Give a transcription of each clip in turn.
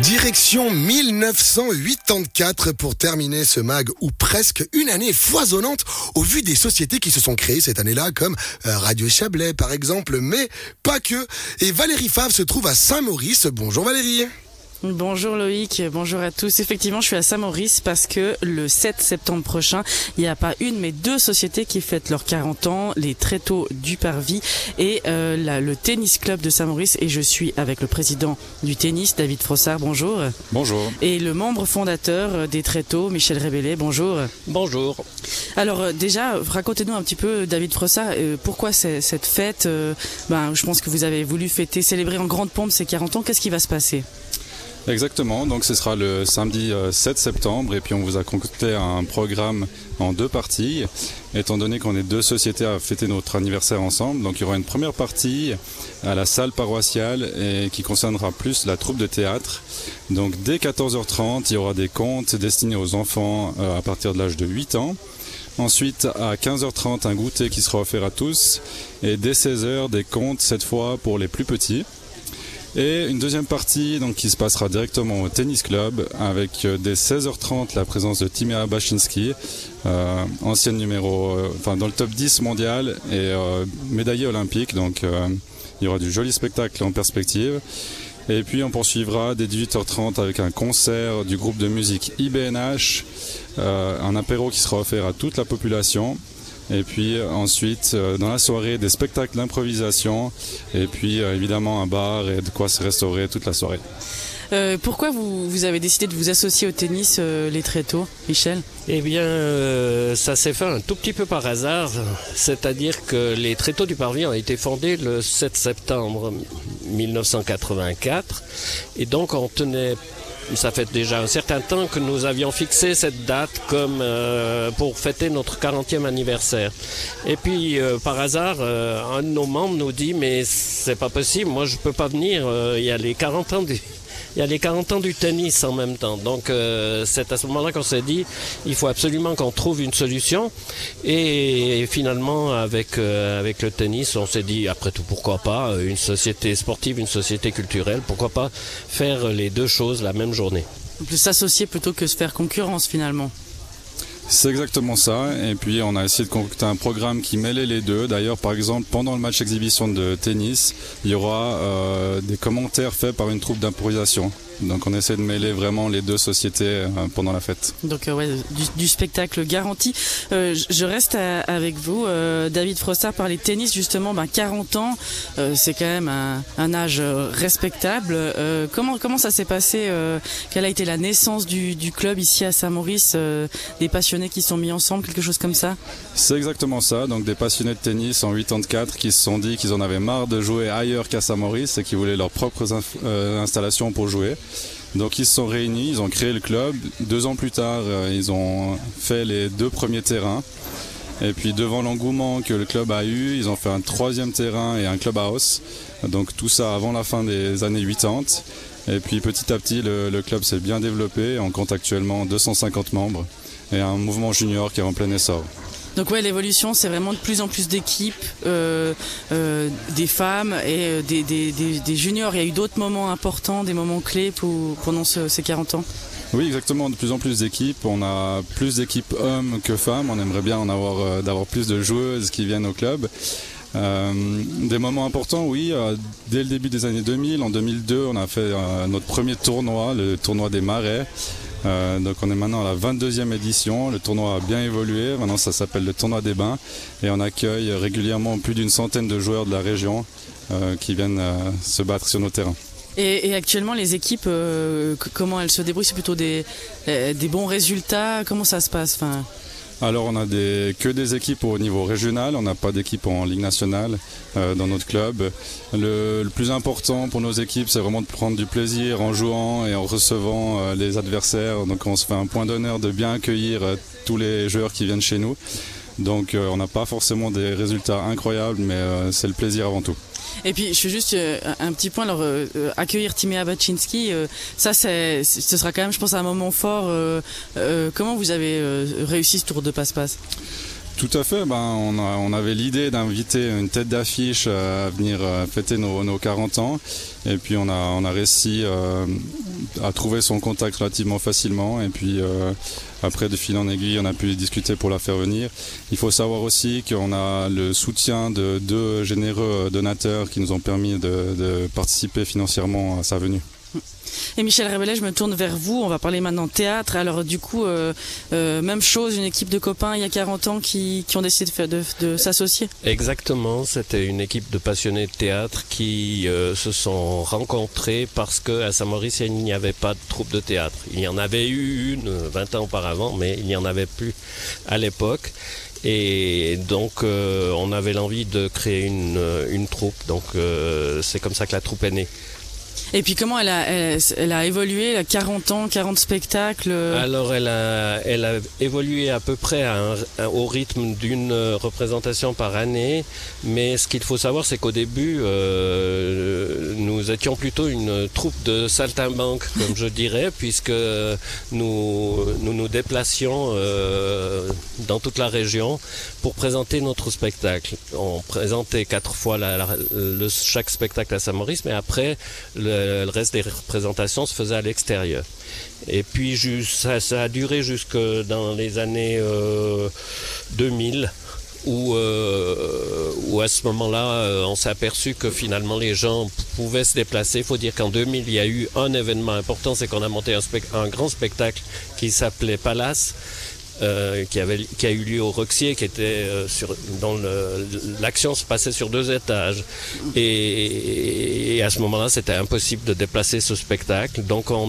Direction 1984 pour terminer ce mag ou presque une année foisonnante au vu des sociétés qui se sont créées cette année-là comme Radio Chablais par exemple, mais pas que. Et Valérie Favre se trouve à Saint-Maurice. Bonjour Valérie. Bonjour Loïc, bonjour à tous. Effectivement, je suis à Saint-Maurice parce que le 7 septembre prochain, il n'y a pas une mais deux sociétés qui fêtent leurs 40 ans, les Tréteaux du Parvis et le tennis club de Saint-Maurice. Et je suis avec le président du tennis, David Frossard, bonjour. Bonjour. Et le membre fondateur des Tréteaux, Michel Rébellet, bonjour. Bonjour. Alors déjà, racontez-nous un petit peu, David Frossard, pourquoi cette fête je pense que vous avez voulu célébrer en grande pompe ces 40 ans. Qu'est-ce qui va se passer ? Exactement, donc ce sera le samedi 7 septembre et puis on vous a concocté un programme en deux parties, étant donné qu'on est deux sociétés à fêter notre anniversaire ensemble. Donc il y aura une première partie à la salle paroissiale et qui concernera plus la troupe de théâtre. Donc dès 14h30, il y aura des contes destinés aux enfants à partir de l'âge de 8 ans. Ensuite, à 15h30, un goûter qui sera offert à tous. Et dès 16h, des contes, cette fois pour les plus petits. Et une deuxième partie qui se passera directement au tennis club avec dès 16h30 la présence de Timea Bachinski, ancienne dans le top 10 mondial et médaillée olympique. Donc il y aura du joli spectacle en perspective. Et puis on poursuivra dès 18h30 avec un concert du groupe de musique IBNH, un apéro qui sera offert à toute la population. Et puis ensuite, dans la soirée, des spectacles d'improvisation et puis évidemment un bar et de quoi se restaurer toute la soirée. Pourquoi vous avez décidé de vous associer au tennis les Tréteaux, Michel ? Eh bien, ça s'est fait un tout petit peu par hasard, c'est-à-dire que les Tréteaux du Parvis ont été fondés le 7 septembre 1984 et donc on tenait... Ça fait déjà un certain temps que nous avions fixé cette date comme pour fêter notre 40e anniversaire. Et puis par hasard, un de nos membres nous dit mais c'est pas possible, moi je peux pas venir, il y a les 40 ans du tennis en même temps. Donc c'est à ce moment-là qu'on s'est dit il faut absolument qu'on trouve une solution. Et finalement avec le tennis, on s'est dit après tout pourquoi pas une société sportive, une société culturelle, pourquoi pas faire les deux choses la même journée. On peut s'associer plutôt que se faire concurrence finalement. C'est exactement ça, et puis on a essayé de concocter un programme qui mêlait les deux. D'ailleurs, par exemple, pendant le match exhibition de tennis, il y aura des commentaires faits par une troupe d'improvisation. Donc on essaie de mêler vraiment les deux sociétés pendant la fête. Donc du spectacle garanti. Je reste avec vous, David Frossard, parler de tennis justement. 40 ans, c'est quand même un âge respectable. Comment ça s'est passé quelle a été la naissance du club ici à Saint-Maurice, des passionnés qui se sont mis ensemble, quelque chose comme ça ? C'est exactement ça. Donc des passionnés de tennis en 84 qui se sont dit qu'ils en avaient marre de jouer ailleurs qu'à Saint-Maurice et qui voulaient leurs propres installations pour jouer. Donc ils se sont réunis, ils ont créé le club. 2 ans plus tard, ils ont fait les 2 premiers terrains. Et puis devant l'engouement que le club a eu, ils ont fait un 3e terrain et un clubhouse. Donc tout ça avant la fin des années 80. Et puis petit à petit, le club s'est bien développé. On compte actuellement 250 membres et un mouvement junior qui est en plein essor. Donc l'évolution, c'est vraiment de plus en plus d'équipes, des femmes et des juniors. Il y a eu d'autres moments importants, des moments clés pendant ces 40 ans. Oui, exactement, de plus en plus d'équipes. On a plus d'équipes hommes que femmes. On aimerait bien d'avoir plus de joueuses qui viennent au club. Des moments importants, oui. Dès le début des années 2000, en 2002, on a fait notre premier tournoi, le tournoi des Marais. Donc on est maintenant à la 22e édition, le tournoi a bien évolué, maintenant ça s'appelle le tournoi des Bains et on accueille régulièrement plus d'une centaine de joueurs de la région qui viennent se battre sur nos terrains. Et actuellement les équipes, comment elles se débrouillent ? C'est plutôt des bons résultats ? Comment ça se passe ? Alors on a que des équipes au niveau régional, on n'a pas d'équipe en Ligue nationale dans notre club. Le plus important pour nos équipes, c'est vraiment de prendre du plaisir en jouant et en recevant les adversaires. Donc on se fait un point d'honneur de bien accueillir tous les joueurs qui viennent chez nous. Donc on n'a pas forcément des résultats incroyables, mais c'est le plaisir avant tout. Et puis je fais juste un petit point, accueillir Timea Bachinski, ce sera quand même je pense un moment fort. Comment vous avez réussi ce tour de passe-passe ? Tout à fait. On avait l'idée d'inviter une tête d'affiche à venir fêter nos 40 ans. Et puis on a réussi à trouver son contact relativement facilement. Et puis après, de fil en aiguille, on a pu discuter pour la faire venir. Il faut savoir aussi qu'on a le soutien de 2 généreux donateurs qui nous ont permis de participer financièrement à sa venue. Et Michel Rebellet, je me tourne vers vous. On va parler maintenant théâtre. Alors du coup, même chose, une équipe de copains il y a 40 ans qui ont décidé de s'associer. Exactement, c'était une équipe de passionnés de théâtre qui se sont rencontrés parce qu'à Saint-Maurice, il n'y avait pas de troupe de théâtre. Il y en avait eu une 20 ans auparavant, mais il n'y en avait plus à l'époque. Et donc on avait l'envie de créer une troupe. Donc c'est comme ça que la troupe est née. Et puis comment elle a évolué, elle a 40 ans, 40 spectacles. Alors elle a évolué à peu près au rythme d'une représentation par année, mais ce qu'il faut savoir, c'est qu'au début nous étions plutôt une troupe de saltimbanques, comme je dirais, puisque nous déplacions dans toute la région pour présenter notre spectacle. On présentait 4 fois chaque spectacle à Saint-Maurice, mais après le reste des représentations se faisait à l'extérieur. Et puis ça a duré jusque dans les années 2000 où à ce moment-là on s'est aperçu que finalement les gens pouvaient se déplacer. Il faut dire qu'en 2000 il y a eu un événement important, c'est qu'on a monté un grand spectacle qui s'appelait Palace. Qui a eu lieu au Roxier, qui était dont l'action se passait sur 2 étages. Et à ce moment-là, c'était impossible de déplacer ce spectacle. Donc on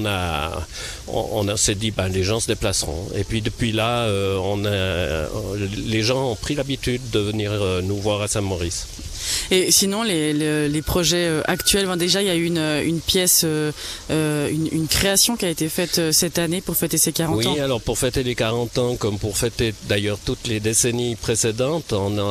s'est dit, les gens se déplaceront. Et puis depuis là, les gens ont pris l'habitude de venir nous voir à Saint-Maurice. Et sinon, les projets actuels, déjà il y a eu une pièce, une création qui a été faite cette année pour fêter ses 40 ans. Oui, alors pour fêter les 40 ans, comme pour fêter d'ailleurs toutes les décennies précédentes,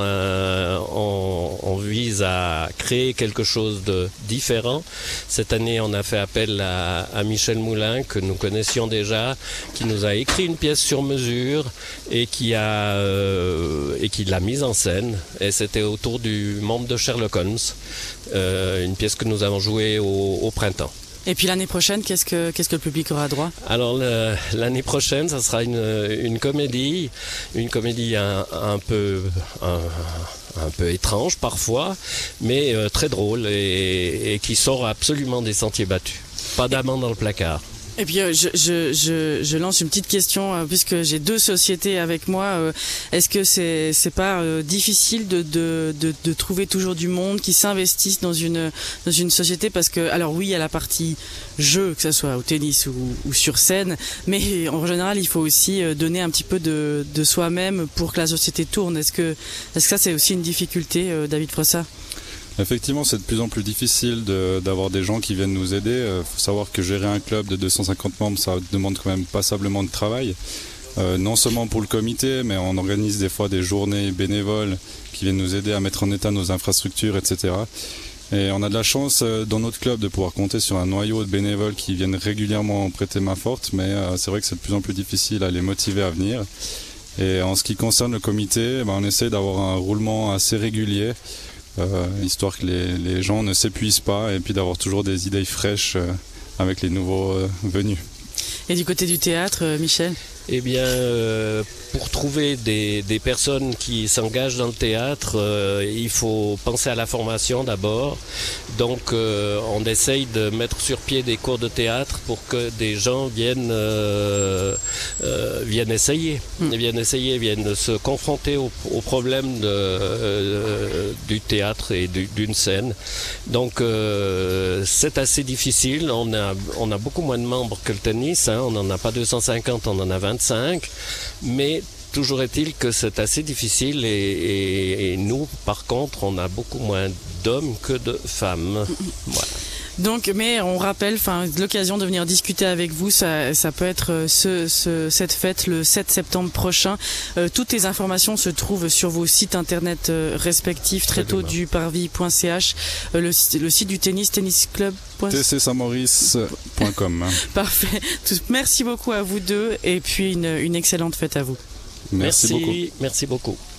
on vise à créer quelque chose de différent. Cette année, on a fait appel à Michel Moulin, que nous connaissions déjà, qui nous a écrit une pièce sur mesure et qui l'a mise en scène. Et c'était autour du membre de Sherlock Holmes, une pièce que nous avons jouée au printemps. Et puis l'année prochaine, qu'est-ce que le public aura droit ? Alors l'année prochaine, ça sera une comédie un peu étrange parfois, mais très drôle et qui sort absolument des sentiers battus. Pas d'amant dans le placard. Et puis je lance une petite question puisque j'ai 2 sociétés avec moi. Est-ce que c'est pas difficile de trouver toujours du monde qui s'investisse dans une société, parce que alors oui, il y a la partie jeu, que ça soit au tennis ou sur scène, mais en général il faut aussi donner un petit peu de soi-même pour que la société tourne. Est-ce que ça c'est aussi une difficulté, David Frossard ? Effectivement, c'est de plus en plus difficile d'avoir des gens qui viennent nous aider. Faut savoir que gérer un club de 250 membres, ça demande quand même passablement de travail. Non seulement pour le comité, mais on organise des fois des journées bénévoles qui viennent nous aider à mettre en état nos infrastructures, etc. Et on a de la chance dans notre club de pouvoir compter sur un noyau de bénévoles qui viennent régulièrement prêter main forte, mais c'est vrai que c'est de plus en plus difficile à les motiver à venir. Et en ce qui concerne le comité, on essaie d'avoir un roulement assez régulier, histoire que les gens ne s'épuisent pas, et puis d'avoir toujours des idées fraîches avec les nouveaux venus. Et du côté du théâtre, Michel ? Eh bien, pour trouver des personnes qui s'engagent dans le théâtre, il faut penser à la formation d'abord. Donc, on essaye de mettre sur pied des cours de théâtre pour que des gens viennent essayer, viennent se confronter aux problèmes du théâtre et d'une scène. Donc, c'est assez difficile. On a beaucoup moins de membres que le tennis. On n'en a pas 250, on en a 25. Mais toujours est-il que c'est assez difficile et nous, par contre, on a beaucoup moins d'hommes que de femmes. Voilà. Donc, mais on rappelle, l'occasion de venir discuter avec vous, ça peut être cette fête le 7 septembre prochain. Toutes les informations se trouvent sur vos sites internet respectifs, tréteauduparvis.ch, le site du tennisclub. tcsaintmaurice.com. Parfait. Merci beaucoup à vous deux et puis une excellente fête à vous. Merci beaucoup. Merci beaucoup.